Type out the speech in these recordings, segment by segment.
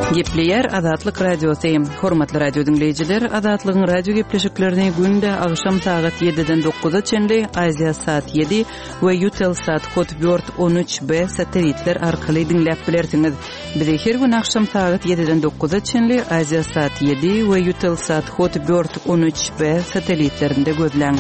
Gepleyer Azatlyk Radiosu. Hormatly radio dinleyijiler, Azatlygyň radio gepleşiklerini günde agşam saat 7-den 9-a çenli Aziya saat 7 we Eutelsat Hotbird 13B satelitler arkaly dinläp bilersiňiz. Bizi her gün agşam saat 7-den 9-a çenli Aziya saat 7 we Eutelsat Hotbird 13B satelitlerinde gözleň.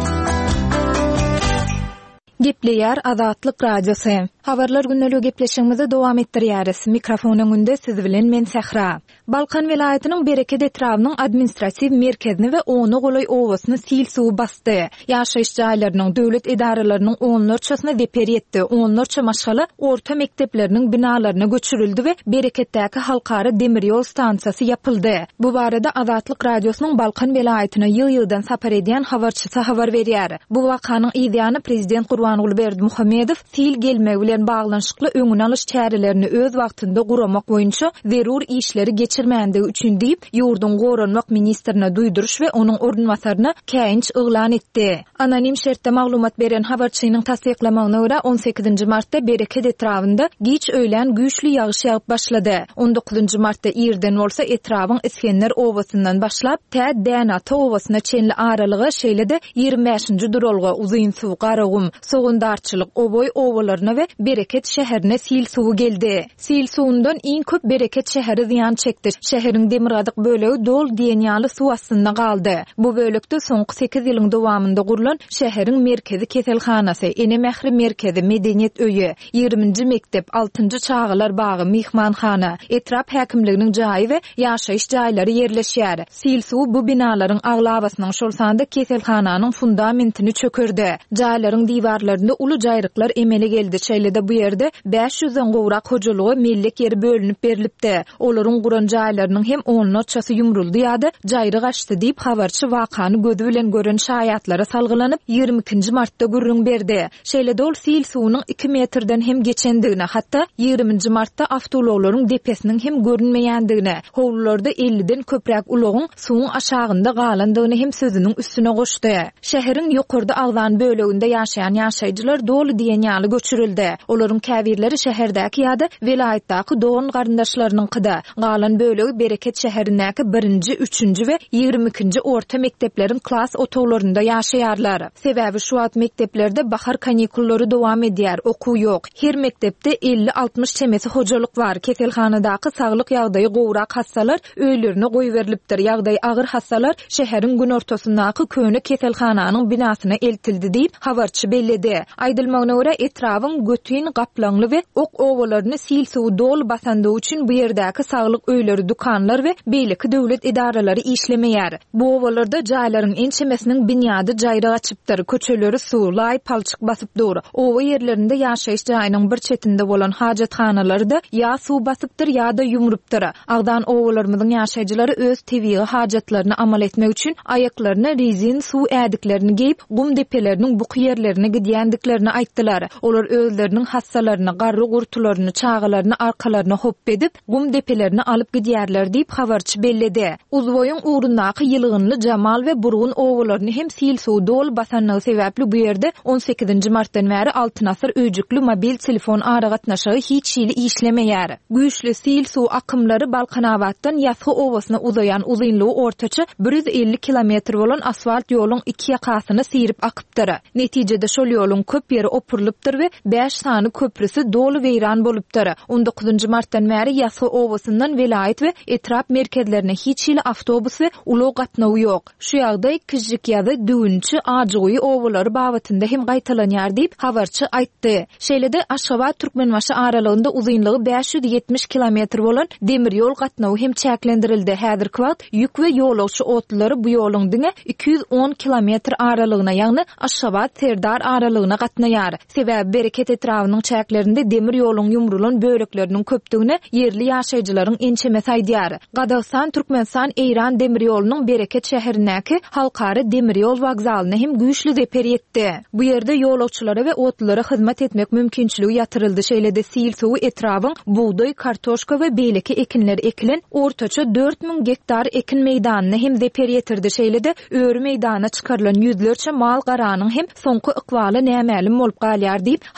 Gepleyer Azatlyk Radiosu. Habarlar günnälik gepleşigimizi dowam etdirýäris. Mikrofonyň önünde siz bilen men Sahra. Balkan welaýatynyň Bereket etrawynyň administrasiw merkezini we onu golay owasyny sil suw basdy. Ýaşaýyş jaýlarynyň döwlet edaralarynyň onlarçasyna deper etdi. Onlarça maşgala orta mekdepleriniň binalaryna göçürildi we Bereketdäki halkara demir ýol stansiyasy yapyldy. Bu barada Azatlyk Radiosynyň Balkan welaýatyna ýyl-ýyldan sapar edýän habarçysy habar berýär. Bu wakanyň ýa Prezident Gurbanuly Berdimuhammedow sil gelmegi bilen baglanşykly öňüne alyş çärelerini öz wagtynda guramak boýunça zerur işleri geçirmändige üçin diýip ýurdun goranmak ministrine duýduruş we onuň ornunwasaryna käýinç yglan etdi. Anonim şertde maglumat beren habarçynyň tasdiklamagyna görä 18 martda Bereket etrawynda giç öýlen güýçli ýagyş ýagyp başlady. 19 martda ýerden bolsa etrawyň Iskenler owasyndan başlap tä Dänata owasyna çenli aralygy şeýlede 25-nji duralga uzyn suw garagum, sogundarçylyk oboy owalaryna we Bereket şäherine sil suwy geldi. Sil suwundan iň köp Bereket şäheri ziýan çekdi. Şäheriň demirgadyk bölegi dol diýenýaly suw astynda galdy. Bu bölekde soňky 8 ýylyň dowamynda gurulan şäheriň merkezi keselhanasy, ene mähri merkezi, medeniýet öýü, 20-nji mektep, 6-njy çağılar bagy, mihmanhana, etrap häkimliginiň jaýy we ýaşaýyş jaýlary ýerleşýär. Sil suwy bu binalaryň aglabasynyň şolsanda keselhananyň fundamentini çökerdi. Jaýlaryň diwarlarynda uly jaýryklar emele geldi. Şeýlede bu ýerde 500-den gowrak hojalygy mellek ýeri bölünip berilipdi. Olaryň guran jaýlarynyň hem onlarçasy ýumruldy ýa-da jaýry gaçdy diýip habarçy wakany gözi bilen gören şaýatlara salgylanyp 22 martda gürrüň berdi. Şeýlede ol sil suwunyň 2 metrden hem geçendigine, hatda 20 martda awtolawlaryň depesiniň hem görünmeýändigine, howlularda 50-den köprek ulogyň suwuň aşagynda galandygyny hem sözüniň üstüne goşdy. Şäheriň ýokurda aglan böleginde ýaşaýan ýaşaýjylar dolu diýenýaly göçürildi. Olaryň käbirleri şäherdäki ýa-da welaýatdaky dogan garyndaşlarynyň kyda galan bölegi Bereket şäherindäki 1-nji, 3-nji we 22-nji orta mekdepleriň klas otoglarynda ýaşaýarlar. Sebäbi şu wagt mekdeplerde bahar kanikullary dowam edýär, okuw ýok. Her mektepde 50-60 çemesi hojalyk bar. Keselhanadaky saglyk ýagdaýy gowrak hassalar öýlerine goýberilipdir. Ýagdaýy agyr hassalar şäheriň gün ortasyndaky köne keselhananyň binasyna eltildi diýip habarçy belledi. Aýdylmagyna görä etrawyň götün, gaplangly we ok owalaryny sil suwy dol basandygy üçin bu ýerdäki saglyk öýleri, dukanlar we beýleki döwlet edaralary işlemeýär. Bu owalarda jaýlaryň ençemesiniň binýady jaýry açypdyr. Köçeleri suwlay, palçyk basyp dur. Owa ýerlerinde ýaşaýyş jaýynyň bir çetinde bolan hajatxanalarda ýa suw basypdyr ýa-da ýumrupdyr. Agdan owalarymyzyň ýaşaýjylary öz tebii hajatlaryny amal etmek üçin aýaklaryna rezin suw ädiklerini giyip gum depeleriniň bu ýerlerine gidýändiklerini aýtdylar. Olar özleriniň hassalaryny, garry gurtularyny, çağalaryny arkalaryna hop edip gum depelerini alyp gidýärler diýip habarçy belledi. Uzboýuň ugrundaky ýylgynly Jamal we Burgun owalaryny hem sil suw dol basanlygy sebäpli bu ýerde 18 martdan bäri 6 nasır öýjükli mobil telefon aragatnaşygy hiç şeýle işlemeýär. Güýçli sil suw akymlary Balkanawatdan Ýasgy owasyna uzayan uzynlygy ortaça 150 kilometr bolan asfalt ýoluň iki ýakasyny sirip akypdyr. Netijede şol ýoluň köp ýeri opurlypdyr we 5 sany köprüsü dolu weýran bolupdyr. 19 martdan bäri Ýasgy owasyndan welaýat we etrap merkezlerine hiç şeýle awtobus we ulo gatnawy ýok. Şu ýagdaý Kizjik ýa-da Düwünçi, Ajygy owalary babatynda hem gaýtalanýar diýip habarçy aýtdy. Şeýlede Aşgabat Türkmenbaşy aralygynda uzynlygy 570 kilometr bolan demir ýol gatnawy hem çäklendirildi. Häzirki wagt ýük we ýolagçy otlary bu ýoluň diňe 210 kilometr aralygyna, ýagny Aşgabat Serdar aralygyna gatnaýar. Sebäbi Bereket etrawynyň çäklerinde demir ýoluň ýumrulan bölekleriniň köpdigine yerli ýaşaýjylaryň ençemesi aýdýar. Gadawstan Türkmenistan Eýran demir ýolunyň Bereket şäherindäki halkara demir ýol wagzalyny hem güýçli deper etdi. Bu ýerde ýolagçylara we otlara hyzmat etmek mümkinçiligi ýatyryldy. Şeýlede sil suwy etrawyň buğday, kartoşka we beýleki ekinler ekilen ortaça 4000 hektar ekin meýdanyny hem deper etirdi. Şeýlede öýrü meýdana çykarylan ýüzlerçe mal garanyň hem soňky ykbaly nämälim bolup galýar diýip habarçy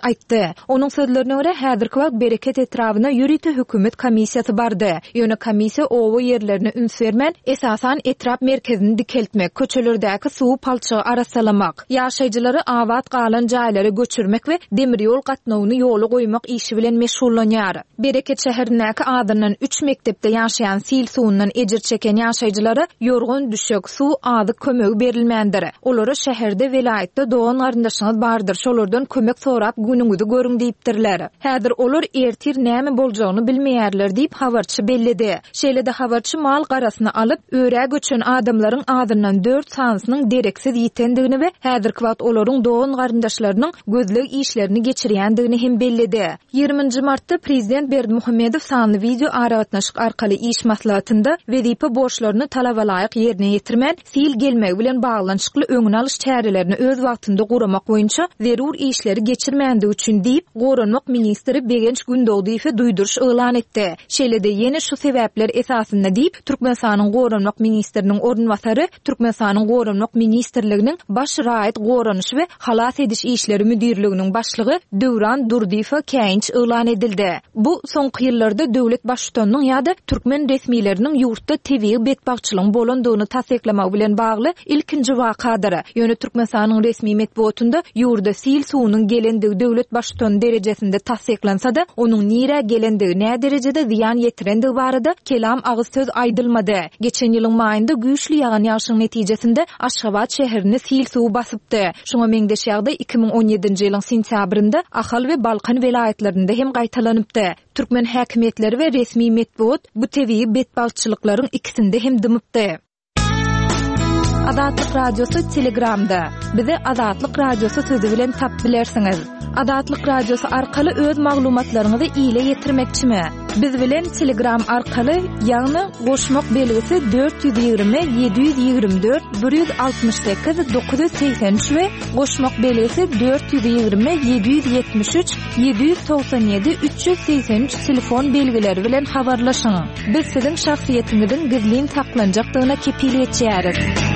aýtdy. Onuň sözlerine görä häzirki wagt bereket etrawyna ýürüti hökümet komissiýasy bardy. Ýöne komissiýa owa ýerlerine üns bermän, esasan etrap merkezini dikeltmek, köçelerdäki suw palçygy arasalamak, ýaşaýjylary awat galan jaýlara göçürmek we demir ýol gatnawyny ýola goýmak işi bilen meşgullanýar. Bereket şäherindäki adından 3 mektepde ýaşaýan sil suwundan ejir çeken ýaşaýjylara ýorgun düşük suw adyk kömegi berilmändir. Olara şäherde welaýatda dogan garyndaşyňyz bardyr, şolardan kömek sorap günüňizi görüň diýipdirler. Häzir olar ertir näme boljagyny bilmeýärler diýip habarçy bellidi. Şeýle-de habarçy mal garasyna alyp öýrä göçen adamlaryň adından 4 sansynyň dereksiz ýitendigini we häzirki wagt olaryň dogan garyndaşlarynyň gözleg işlerini geçirýändigini hem bellidi. 20 martda prezident Berdimuhammedow sanly video aragatnaşyk arkaly iş maslahatynda wezipe borçlaryny talaba laýyk ýerine ýetirmän, sil gelmegi bilen baglanşykly öňüne alyş çärelerini öz wagtynda guramak boýunça zerur işleri geçirmändig üçin diýip Goranmak ministri Begenç Gündowdiýew duýduruş elan etdi. Şeýle-de ýene şu sebäpler esasynda diýip Türkmenistanyň Goranmak ministriniň ornwasary, Türkmenistanyň Goranmak ministrliginiň baş raýat goranyş we halas ediş işleri müdirliginiň başlygy Döwran Durdiýew käýinç elan edildi. Bu soňky ýyllarda döwlet başçylygynyň ýa-da türkmen resmiýetleriniň ýurtda tebii betbagçylygyň bolandygyny tasdiklamak bilen bagly ilkinji wakadyr. Ýöne Türkmenistanyň resmi medeniýetinde ýurda sil suwunyň gelendigi döwlet başçylygynyň derejesinde tasdiklansa-da, onuň nire gelendigi nä derejede ziýan ýetirendigi barada kelam agyz söz aýdylmady. Geçen ýylyň maýynda güýçli ýagan ýağşyň netijesinde Aşgabat şäherini sil suw basypdy. Şoňa meňdeş ýagdaý 2017-nji ýylyň sentýabrynda Ahal we Balkan welaýatlarynda hem gaýtalanypdy. Türkmen häkimetleri we resmi medeniýet bu tebii betbagçylyklaryň ikisinde hem dymypdy. Adatlyk radiosu Telegramda. Bizi Adatlyk radiosu sözi bilen tap bilersiňiz. Adatlyk radiosu arkaly öz maglumatlaryňyzy ýyle ýetirmekçimi? Biz bilen Telegram arkaly ýagny goşmak belgisi 420 724 168 983 we goşmak belgisi 420 773 797 383 telefon belgileri bilen habarlaşyň. Biz siziň şahsiýetiňiziň gizlin saklanjakdygyna kepil etýäris.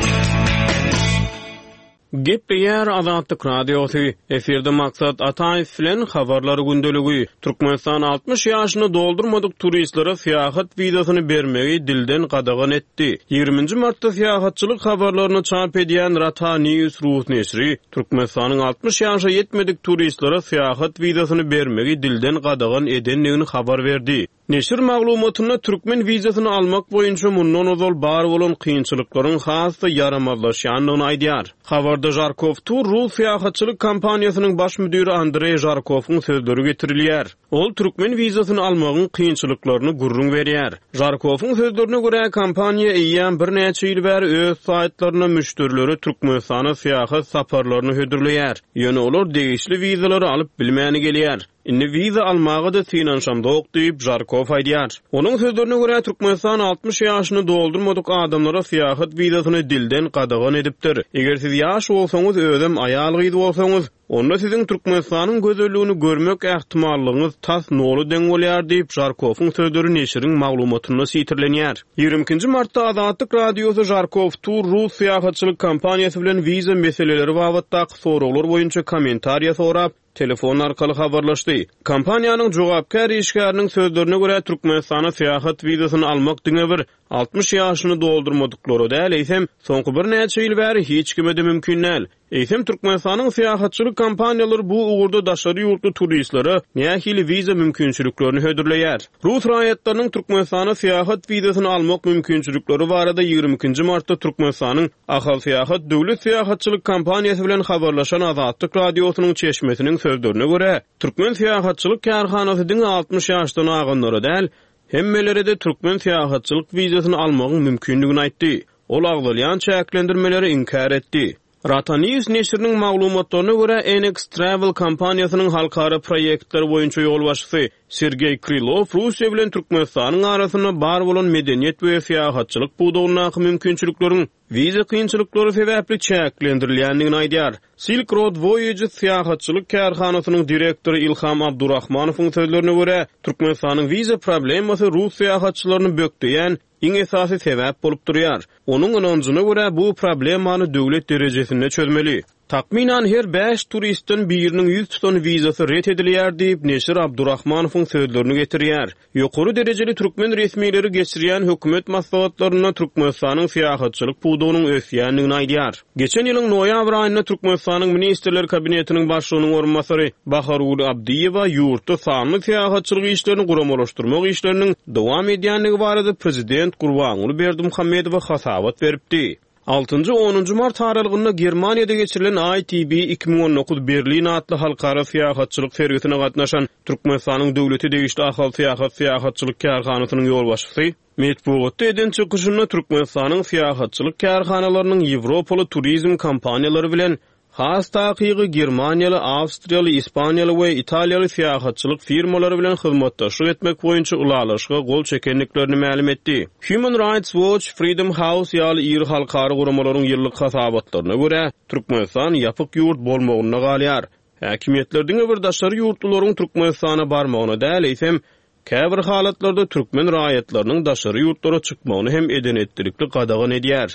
Gepleýär Adatlyk radiosu. Eferde maksat Ataýew bilen habarlary gündeligi. Türkmenistan 60 ýaşyny doldurmadyk turistlere syýahat wideosyny bermegi dilden gadagan etdi. 20 martda syýahatçylyk habarlaryny çap edýän Rata News Rus nesri Türkmenistanyň 60 ýaşa ýetmedik turistlere syýahat wideosyny bermegi dilden gadagan edenligini habar berdi. Neşir maglumatyna türkmen wizasyny almak boýunça mundan ozal bar bolan kynçylyklaryň hasda yaramazlaşýandygyny aýdýar. Habarda Jarkov Tur Rus syýahatçylyk kompaniýasynyň baş müdiri Andrey Jarkowyň sözleri getirilýär. Ol türkmen wizasyny almagyň kynçylyklaryny gurrun berýär. Jarkowyň sözlerine görä kompaniýa eýýän bir näçe ýyl bäri öz saýtlaryna müşterileri Türkmenistana syýahat saparlaryny hödürleýär. Ýöne olar degişli wizalary alyp bilmäni gelýär. Inni viza almagy da synanşamdok diýip Jarkov aýdýar. Onuň sözlerine görä Türkmenistan 60 ýaşyny doldurmadyk adamlara syýahat wizasyny dilden gadagan edipdir. Eger siz ýaş bolsaňyz özüm aýal gyzy bolsaňyz, onda siziň Türkmenistanyň gözelligini görmek ähtimallygyňyz tas nolu deň bolýar diýip Jarkowyň sözleri neşiriň maglumatyna sitirlenýär. 20 martda Adatlyk radiosu Jarkov Tur Rus syýahatçylyk kompaniýasy bilen viza meseleleri babatda soraglar boýunça kommentariýa sorap telefon arkaly habarlaşdy. Kompaniýanyň jogapkar işgäriniň sözlerine görä Türkmenistana syýahat wizasyny almak diňe bir 60 ýaşyny doldurmadyklary däl, eýsem soňky bir näçe ýyl bäri hiç kime de mümkin näl. Eýsem Türkmenistanyň syýahatçylyk kompaniýalary bu ugurda daşary ýurtly turistlere nähili wiza mümkinçiliklerini hödürleýär. Rus raýatlarynyň Türkmenistana syýahat wizasyny almak mümkinçilikleri barada 22 martda Türkmenistanyň Ahal syýahat döwlet syýahatçylyk kompaniýasy bilen habarlaşan Adatlyk radiosynyň çeşmesiniň sözlerine görä, türkmen syýahatçylyk kärhanasy 60 ýaşdan aganlara däl, hemmeleri de türkmen syýahatçylyk wizasyny almagyň mümkinligini aýtdy. Ol agdalýan çäklendirmeleri inkar etdi. Rata News neşriniň maglumatlaryna görä NX Travel kompaniýasynyň halkara proýektleri boýunça ýol başçysy Sergey Krylov Russiýa bilen Türkmenistanyň arasyna bar bolan medeniýet we syýahatçylyk budawyna mümkinçilikleriň viza kynçylyklary sebäpli çäklendirilýändigini aýdýar. Silk Road Voyage syýahatçylyk kärhanasynyň direktory Ilham Abdurrahmanowyň sözlerine görä Türkmenistanyň viza problemasy Rus syýahatçylaryny bökdeýän iň esasy sebäp bolup durýar. Onuň anancına görä bu problemany döwlet derejesinde çözmeli. Takminan her 5 turistin birinin 100 tutan vizası ret edilýär diýip Neşir Abdurrahmanowyň sözlerini getirýär. Ýokary derejeli türkmen resmiýetleri geçirýän hökümet maslahatlaryna Türkmenistanyň syýahatçylyk pudunyň ösýänligini aýdýar. Geçen ýylyň noýabr aýynda Türkmenistanyň ministrler kabinetiniň başlygynyň orunmasary Baharul Abdiýewa ýurtda sanly syýahatçylyk işlerini guramalaşdyrmak işleriniň dowam edýänligi barada prezident Gurbanuly Berdimuhammedowa hasawat beripdi. 6-10 mart aralygynda Germaniýada geçirilen ITB 2019 Berlin adly halkara syýahatçylyk sergisine gatnaşan Türkmenistanyň döwleti degişli ahal syýahatçylyk kärhanasynyň ýolbaşçysy Metbuatda eden çykyşynda Türkmenistanyň syýahatçylyk kärhanalarynyň Ýewropaly turizm kompaniýalary bilen has taqiqi Germaniýaly, Awstriýaly, Ispaniýaly we Italiýaly syýahatçylyk firmalary bilen hyzmatdaşlyk etmek boýunça ulalaşyga gol çekenliklerini ma'lum etdi. Human Rights Watch, Freedom House ýaly iri halkary guramalaryň ýyllyk hasabatlaryna görä, Türkmenistan ýapyk ýurt bolmagyna galýar. Häkimetlerdiň öwürdaşlary ýurtlaryň Türkmenistana barmagyna däl eýsem, käbir halatlarda türkmen raýatlarynyň daşary ýurtlara çykmagyny hem edenetdirikli gadagan edýär.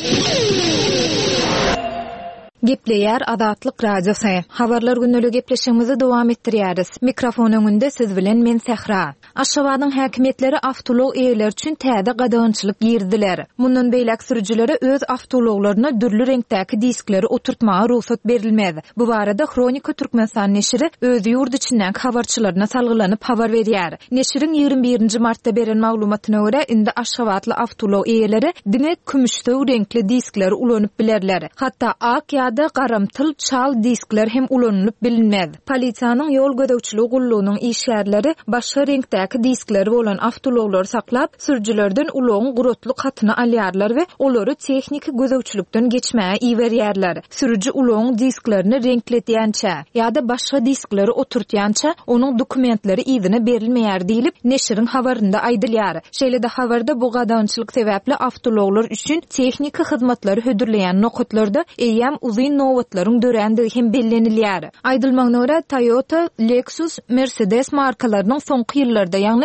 Gepleýär Adatlyk radiosu. Habarlar günnälik gepleşigimizi dowam etdirýäris. Mikrofon öňünde siz bilen men Sehra. Aşgabatyň häkimetleri awtolog eýeler üçin täze gadagynçylyk girdiler. Mundan beýlek sürüjilere öz awtologlaryna dürli reňktäki diskleri oturtmaga ruhsat berilmedi. Bu barada Kronika Türkmenistan neşiri öz ýurt içinden habarçylaryna salgylanyp habar berýär. Neşiriň 21 martda beren maglumatyna görä, indi Aşgabatly awtolog eýeleri diňe kümüşdäw reňkli diskleri ulanyp bilerler. Hatda ak da garamtyl çal diskler hem ulanyp bilinmedi. Polisiýanyň ýol gödäwçiligi gullugynyň işgärleri başga reňktäki diskleri bolan awtologlary saklap, sürüjilerden ulogyň gurotly hatyny alýarlar we olary tehnik gödäwçilikden geçmäge iýerýärler. Sürüji ulogyň disklerini reňkletýänçä ýa-da başga diskleri oturtýança onuň dokumentleri ýygyna berilmeýär diýilip neşiriň habarynda aýdylýar. Şeýle-de habarda bu gadagynçylyk sebäpli awtologlar üçin tehnik hyzmatlary hödürleýän nokatlarda eýem nowatlaryň dörendigi hem bellenilýär. Aýdylmagyna görä Toyota, Lexus, Mercedes markalarynyň soňky ýyllarda, ýagny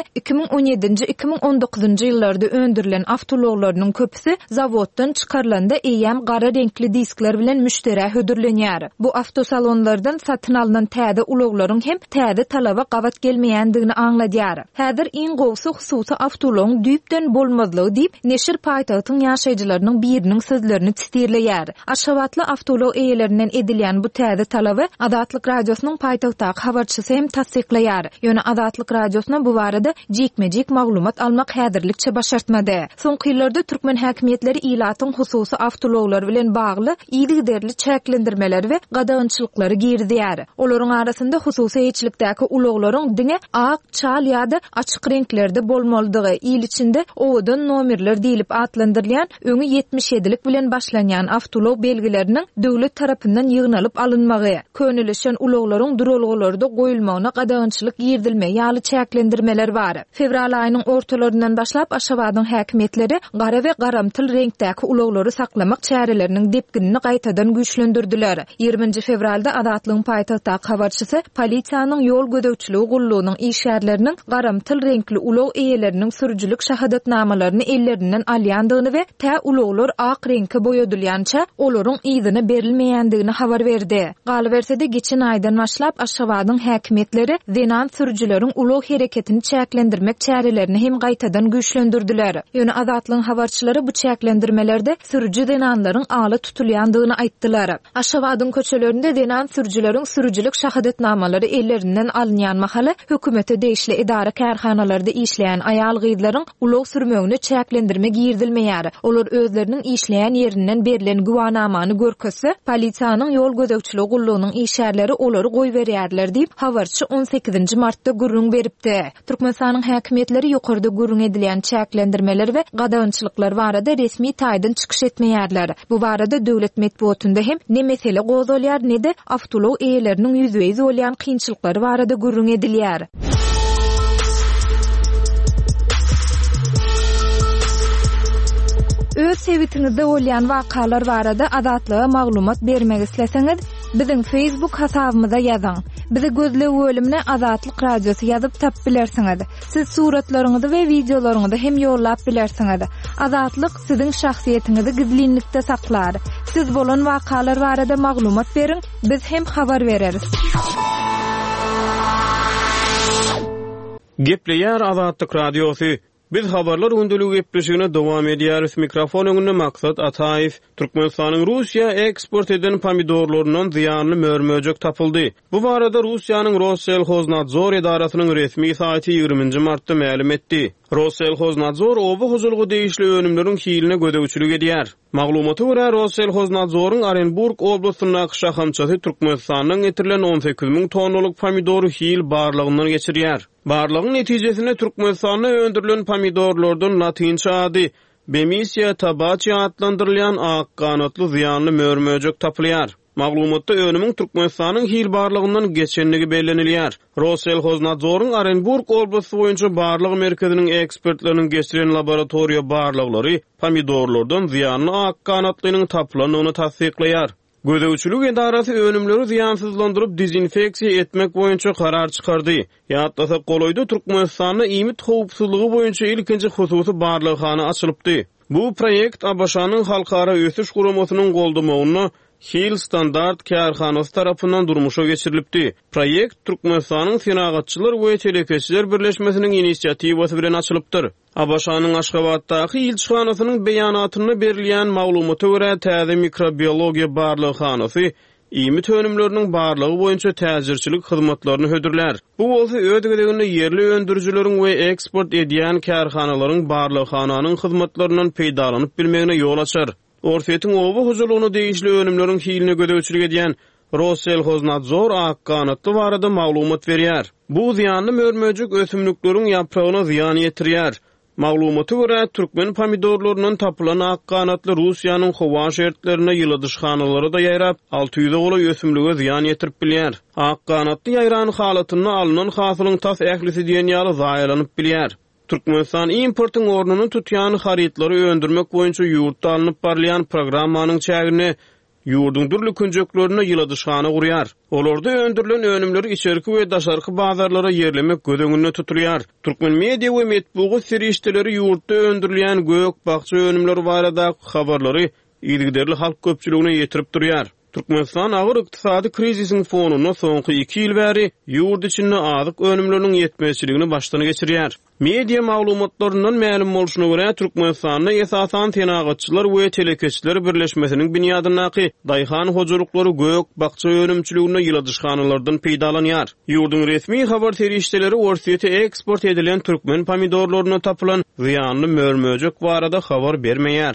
2017-2019 ýyllarda öndürilen awtologlarynyň köpüsi zawoddan çykarylanda eýem gara reňkli diskler bilen müştere hödürlenýär. Bu awtosalonlardan satyn alynan täze uloglaryň hem täze talaba gabat gelmeýändigini aňladýar. Häzir iň gowsy hususy awtologyň düýpden bolmazlygy diýip neşir paýtagtyň ýaşaýjylarynyň biriniň sözlerini tistirleýär. Aşgabatly awtolog eýelerinden edilýän bu täze talaby Adatlyk radiosynyň paýtagtdaky habarçysy hem tasdiklaýar. Ýöne Adatlyk radiosyna bu barada jekmejek maglumat almak häzirlikçe başartmady. Soňky ýyllarda türkmen häkimetleri ilatyň hususy awtologlar bilen bagly ýygyderli çäklendirmeler we gadagynçylyklary girdiýär. Olaryň arasynda hususy eýçilikdäki uloglaryň diňe ak, çal ýa-da açyk renklerde bolmalydygy, ýyl içinde owadan nomerler diýilip atlandyrylýan öňü 77lik bilen başlanýan awtolog belgileriniň döwlet tarapyndan ýygnalyp alynmagy, könüleşen uloglaryň durulgularda goýulmagyna gadagynçylyk girdilme ýaly çäklendirmeler bar. Fevral aýynyň ortalaryndan başlap Aşgabatyň häkimetleri gara we garamtyl reňktäki uloglary saklamak çäreleriniň depginini gaýtadan güýçlendirdiler. 20 fevralda Adatlygyň paýtagtdaky habarçysy polisiýanyň ýol gödäwçiligi gullugynyň işgärleriniň garamtyl reňkli ulog eýeleriniň sürüjilik şahadatnamalaryny ellerinden alýandygyny we tä uloglar ak reňke boýadylýança olaryň ýygyna berilmeýändigini habar berdi. Galybersede geçen aýdan başlap Aşgabatyň häkimetleri zenan sürüjileriň ulog hereketini çäklendirmek çärelerini hem gaýtadan güýçlendirdiler. Ýöne Adatlygyň habarçylary bu çäklendirmelerde sürüji zenanlaryň aly tutulýandygyny aýtdylar. Aşgabatyň köçelerinde zenan sürüjileriň sürüjilik şahadatnamalary ellerinden alynýan mahaly hökümete degişli idara kärhanalarynda işleýän aýal gyzlaryň ulog sürmegini çäklendirmek girdilmeýär. Olar özleriniň işleýän ýerinden berilen guwanamany görkezse, polisiýanyň ýol gödäwçiligi gullugynyň işgärleri olary goýberýärler diýip habarçy 18 martda gurrun beripdi. Türkmenistanyň häkimetleri ýokarda gurrun edilýän çäklendirmeler we gadagynçylyklar barada resmi taýdan çykyş etmeýärler. Bu barada döwlet medeniýetinde hem ne mesele gozalýar, ne de awtolog eýeleriniň ýüzüýiz bolýan kynçylyklary barada gurrun edilýär. Öz sewitinizde bolýan wakalar barada adatlyga maglumat bermek isleseňiz, Bizim Facebook hasabymyza ýazyň. Bizi gözle bölümine Azatlyk Radiosu ýazyp tap bilersiňiz. Siz suratlaryňyzy we videolaryňyzy hem ýollap bilersiňiz. Azatlyk siziň şahsiýetiňizi gizlinlikde saklar. Siz bolan wakalar barada maglumat beriň, biz hem habar bereriz. Gepleýär Azatlyk Radiosu. Biz habarlar gündülügi gepleşigine dowam edýäris. Mikrofon öňünde Maksat Ataýew. Türkmenistanyň Russiýa eksport eden pomidorlarynyň ziýanly mörmöjek tapyldy. Bu barada Russiýanyň Rossellhoznadzor edarasynyň resmi saýty 20 martda ma'lum etdi. Rossellhoznadzor oba huzulgy değişli önümleriň hiline gödegçilik edýär. Maglumata görä Rossellhoznadzoryň Orenburg oblastyna şahamçasy Türkmenistanyň getirilen 18.000 tonnalyk pomidory hil barlygyndan geçirýär. Barlygyň netijesinde Türkmenistanda öndürilen pomidorlardan latinçe ady Bemisia tabaci adlandyrılan ak kanatly ziýanly mörmöjek tapylýar. Maglumatda önümün Türkmenistanyň hil barlygyndan geçenligi bellenilýär. Rossellhoznadzoryň Orenburg oblasty boýunça barlyg merkeziniň ekspertleriniň geçiren laboratoriýa barlyklary pomidorlardan ziýanly ak kanatlynyň tapylanyny tasdikleýär. Gödegçilik edarasy önümleri ziýansızlandyryp dezinfeksiýa etmek boýunça karar çykardy. Ýatlasak goloýda Türkmenistanda imit howpsuzlygy boýunça ilkinji hususy barlyghana açylypdy. Bu proýekt ABŞ-nyň halkara ösüş guramasynyň goldamagyny Hil Standart Kärhanasy tarapyndan durmuşa geçirilipdi. Proýekt Türkmenistanyň Senagatçylar we Telekeçiler Birleşmesiniň initsiatywasy bilen açylypdyr. ABŞ-nyň Aşgabatdaky ilçihanasynyň beýanatyna berilýän maglumata görä täze mikrobiologiýa barlyghanasy imit önümlerinin barlygy boýunça täzirçilik hyzmatlaryny hödürler. Bu bolsa ödegedeginde yerli öndürjüleriň we eksport edýän kärhanalaryň barlyghanyň hyzmatlarynyň peýdalanyp bilmegine ýol açar. Orfetiň oba huzuluny değişli önümleriň hiline gödegçilik edýän Rossellhoznadzor ak kanatly barada maglumat berýär. Bu ziýanly mörmöjek ösümlikleriň ýapragyna ziýan ýetirýär. Maglumata görä türkmen pomidorlarynyň tapylan ak kanatly Russiýanyň howa şertlerine ýyladyşhanalary da ýaýrap 600 goly ösümlige ziýan ýetirip bilýär. Ak kanatly ýaýran halatyny alynan hasylyň tas ählisi diýen ýaly zaýalanyp bilýär. Türkmenistan importyň ornuny tutýan harytlary öndürmek boýunça ýurtda alınıp barlayan programmanyň çägini ýurdun durly künjeklerine ýyladyşhana gurýar. Olarda öndürilen önümleri içerki we daşarky bazarlara ýerlemek gödeginde tutulýar. Türkmen media we metbugy serişdeleri ýurtda öndürilen gök bakça önümleri barada habarlary ýerli halk köpçüligine ýetirip durýar. Türkmenistan agyr ykdysady krizisiň fonuny soňky 2 ýyl bäri ýurt içinde azyk önümleriniň ýetmezçiligini başdan geçirýär. Media maglumatlaryndan ma'lum bolşuna görä Türkmenistanda esasan Senagatçylar we Telekeçiler Birleşmesiniň binýadynaky daýhan hojalyklary gök bakça önümçiligine ýyladyşhanalardan peýdalanýar. Ýurdun resmi habar serişdeleri Orsiýete eksport edilen türkmen pomidorlaryna tapylan ziýanly mörmöjek barada habar bermeýär.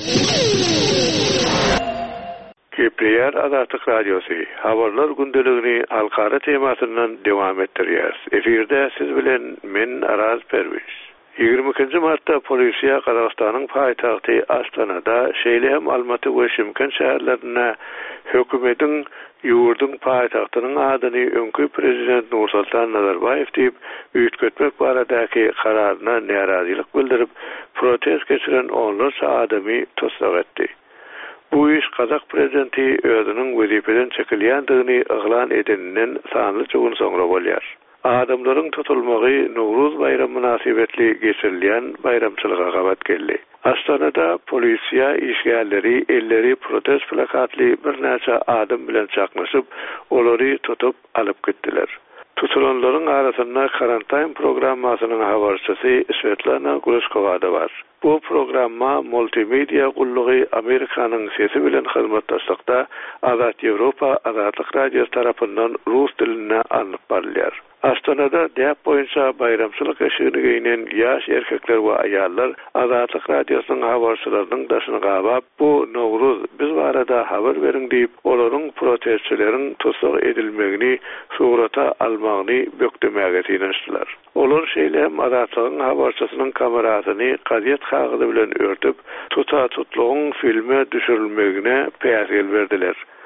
Gepleýär Azatlyk Radiosu. Habarlar gündeligini halkara temasyndan dowam etdirýär. Eferde siz bilen men Araz Perwiz. 22 martda polisiýa Kazakstanyň paýtagty Astanada Şeýlehem, Almaty we Şymkent şäherlerine hökümetiň ýurdun paýtagtynyň adyny öňkü prezident Nursultan Nazarbayew diýip üýtgetmek baradaky kararyna narazylyk bildirip protest geçiren onlarça adamy tutsak etdi. Bu iş Kazak prezidenti özünün wezipeden çekilýändigini yglan edeninden sanly çoğun soňra bolýar. Adamlaryň tutulmagy Nowruz bayramy münasibetli geçirilýän bayramçylyga gabat geldi. Astanada polisiýa işgärleri elleri protest plakatly bir näçe adam bilen çaklaşyp olary tutup alyp gitdiler. Tutulanlaryň arasynda karantin programmasynyň habarçysy Svetlana Grushkova da bar. Bu programma multimedia gullugy Amerikanyň sesi bilen hyzmatdaşlykda Azat Ýewropa Azatlyk Radiosu tarapyndan rus diline alınıp barylýar. Astanada däp boýunça bayramçylyk eşigini giyinen ýaş erkekler we aýallar Azatlyk Radiosynyň habarçylarynyň daşyny gabap bu Nowruz biz barada habar beriň diýip olaryň protestçileriň tutsak edilmegini surata almagyny bökdemäge ýetişdiler. Olar Şeýlehem Azatlygyň habarçysynyň kamerasyny gazyet hagydy bilen örtüp tutlugyň filme düşürilmegine päýgel berdiler.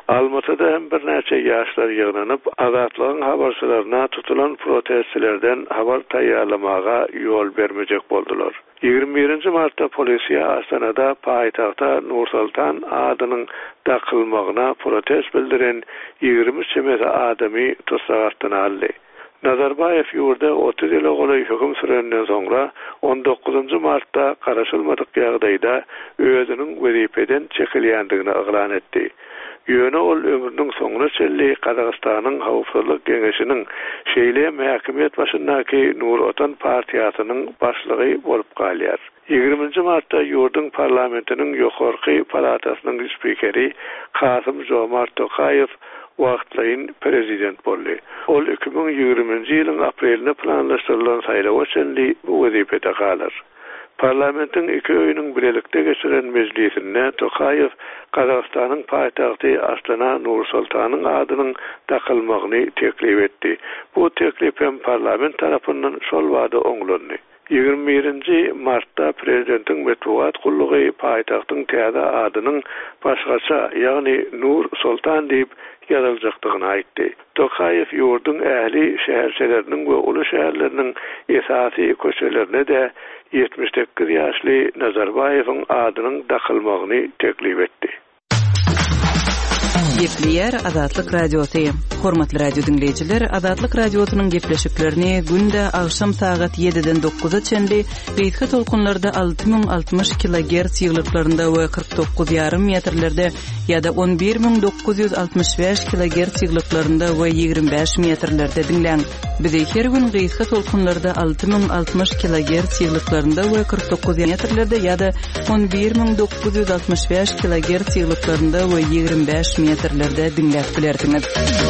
Almatyda hem bir näçe ýaşlar ýygnanyp azatlygyň habarçylaryna tutulan protestçilerden habar taýýarlamaga ýol bermejek boldular. 21 martda polisiýa Astanada paýtagta Nursultan adynyň dakylmagyna protest bildiren 20 çemede adamy tutsagatdan aldy. Nazarbayev ýurda 30 ýyl goly höküm sürenden soňra 19 martda garaşylmadyk ýagdaýda özüniň wezipeden çekilýändigini yglan etdi. Ýöne ol ömrüniň soňuna çelli Qazaqstanyň Hawpsuzlyk Geňeşiniň şeýle mähkemiyet başyndaky Nur Otan partiýasynyň başlygy bolup galýar. 20 martda ýurdun parlamentiniň ýokarky palatasynyň spikeri Kasym Jomart Tokayew wagtlaýyn prezident boldy. Ol 2020 ýylyň aprelinde planlaşdyrylan saýlawa çelli bu wezipede galar. Parlamentin iki öýüniň birlikde geçiren meclisinde Tokayew Qazaqstanyň paýtagty Astana Nursultanyň adynyň dakylmagyny teklip etdi. Bu teklip hem parlament tarapyndan şol wada oňlandy. 21 martda prezidentiň metbuat gullugy paýtagtyň täze adynyň başgaça, ýagny Nur Sultan diýip ýazyljakdygyny aýtdy. Tokayew ýurdun ähli şäherçileriniň we uly şäherleriniň esasy köşelerine de 78 ýaşly Nazarbayewiň adynyň dakylmagyny teklip etdi. Gepleýär Azatlyk Radiosu. Hormatly radio dinleýijiler, Azatlyk Radiosynyň gepleşiklerini günde agşam saat 7-den 9-a çenli beýtge tolkunlarda 6060 kHz ýyglyklarynda we 49,5 metrlerde ýa-da 11965 kHz ýyglyklarynda we 25 metrlerde dinleň. Bizi her gün beýtge tolkunlarda 6060 kHz ýyglyklarynda we 49 metrlerde ýa-da 11965 kHz ýyglyklarynda we 25 metrlerde dinläp bilerdiňiz.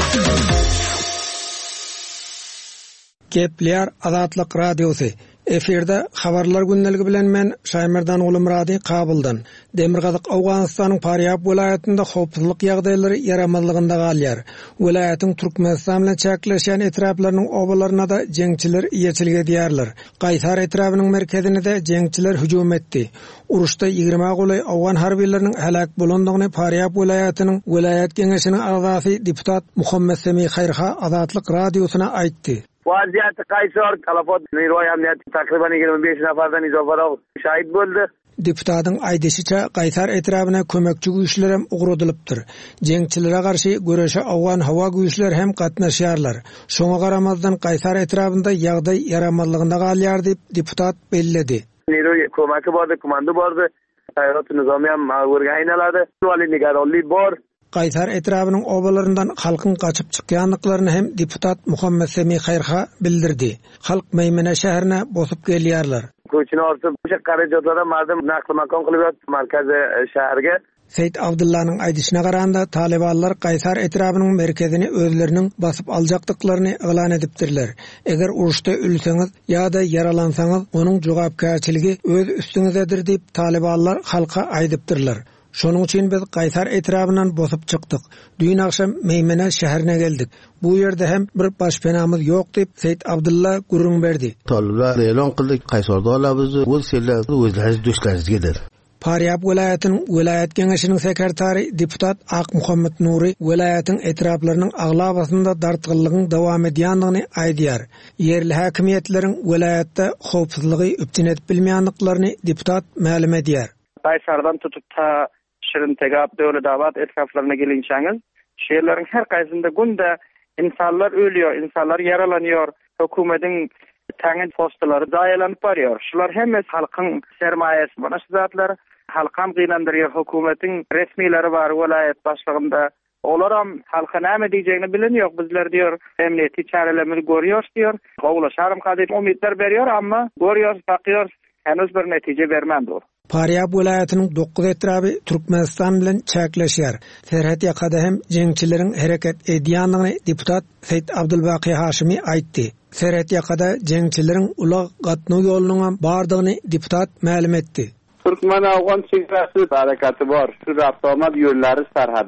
Gepleýär Azatlyk Radiosu. Eferde habarlar günneligi bilen men Şaýmerdan Ulumrady Kabuldan. Demirgazyk Awganystanyň Paryap welaýatynda howpsuzlyk ýagdaýlary ýaramazlygynda galýar. Welaýatyň Türkmenistan bilen çäkleşen etraplarynyň obalaryna da jeňçiler ýetilge diýerler. Gaýsar etrabynyň merkezine de jeňçiler hüjum etdi. Uruşda 20 goly Awgan harbiýleriniň helak bolandygyny Paryap welaýatynyň Welaýat Geňeşiniň agzasy deputat Muhammed Semi Hayrha Azatlyk Radiosyna aýtdy. Vaziyeti Kaysar, Kalafot, Niroy Hamniyeti takriban 25 nafardan izofara şahit boldy. Deputatyň aýdyşyça Gaýsar etrabyna kömekçi güýçler hem ugradylypdyr. Jeňçilere garşy göreşe Awgan hawa güýçler hem gatnaşýarlar. Şoňa garamazdan Gaýsar etrabynda ýagdaý ýaramazlygynda galýar diýip deputat belledi. Niroy kömeki bardy, komanda bardy. Taýrat nizamy hem magurga aýnalady. Wali nigaronly bor. Gaýsar etrabynyň obalaryndan halkyň gaçyp çykýanlyklaryny hem deputat Muhammed Semi Hayrha bildirdi. Halk Meýmene şäherine bosup gelýärler. Köçüni artyp bu Karajotlada mardym nakly makon kılıp merkeze şäherge. Seyit Abdullanyň aýdyşyna garanda talibanlar Gaýsar etrabynyň merkezini özleriniň basyp aljakdyklaryny ýylan edipdirler. Eger uruşda ölseňiz ýa-da yaralansaňyz onuň jogapkärçiligi öz üstüňizdedir diýip talibanlar halka aýdypdyrlar. Şonuň üçin biz Gaýsar etrabyndan bosup çykdyk. Düýün akşam Meýmene şäherine geldik. Bu ýerde hem bir başpenamyz ýok diýip Seyit Abdulla gurrun berdi. Tallar elan kıldık Gaýsarda olabız. Ol seller özleri düşläriz gider. Paryap welaýatynyň Welaýat Geňeşiniň sekretary deputat Ak Muhammed Nuri welaýatyň etraplarynyň aglabasynda dartgynlygyň dowam edýändigini aýdýar. Yerli häkimetleriň welaýatda howpsuzlygy üptin edip bilmeýänliklaryny deputat ma'lum edýär. Gaýsardan tutup ta Şirin Tegap döwlet davat etraflaryna gelinçäňiz, şeýerleriň her gaýsynda günde insanlar ölüyor, insanlar yaralanıyor, hökümetiň täňin postlary daýalanyp barýar. Şular hemmesi halkyň sermaýesi, mana şu zatlar halkam gynandyrýar, hökümetiň resmileri bar welaýat başlygynda. Olar hem halka näme diýjegini bilenýok. Bizler diýor, emniyeti çärelemini görýär diýor. Gowlaşarym kadyp umytlar berýär, amma görýär, bakýar, henüz bir netije bermändir. Paryap welaýatynyň 9 etraby Türkmenistan bilen çäkleşýär. Serhat ýakada hem jeňçileriň hereket edýändigini deputat Seyit Abdulbaqy Haşimi aýtdy. Serhat ýakada jeňçileriň ulag gatnaw ýolunyň bardygyny deputat ma'lum etdi. Türkmen Awgan çekrasy harakaty bar. Şu avtomat ýolları sarhaddan.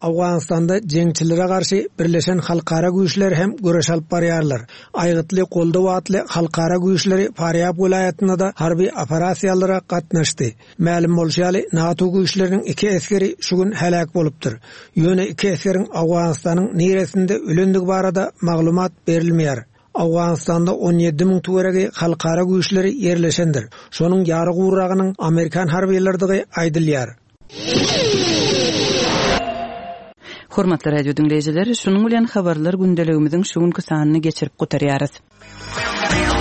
Awganistanda jeňçilere garşy birleşen halkara güýçler hem göreş alyp barýarlar. Aýgytly goldaw atly halkara güýçleri Faryab vilayatynda da harby operasiýalara gatnaşdy. Ma'lum bolýaly, NATO güýçleriniň 2 eskeri şu gün helak bolupdyr. Ýöne 2 eskerin Awganistanyň neresinde ölendigi barada maglumat berilmeýär. Awganistanda 17.000 töweregi halkara güýçleri yerleşendir. Şonuň ýarı gurragynyň Amerikan harbiýerlerdige aýdylýar. Hormatly radio dinleyijileri, şunuň bilen habarlar gündeligimiziň şu günkü sanyny geçirip gutarýarys.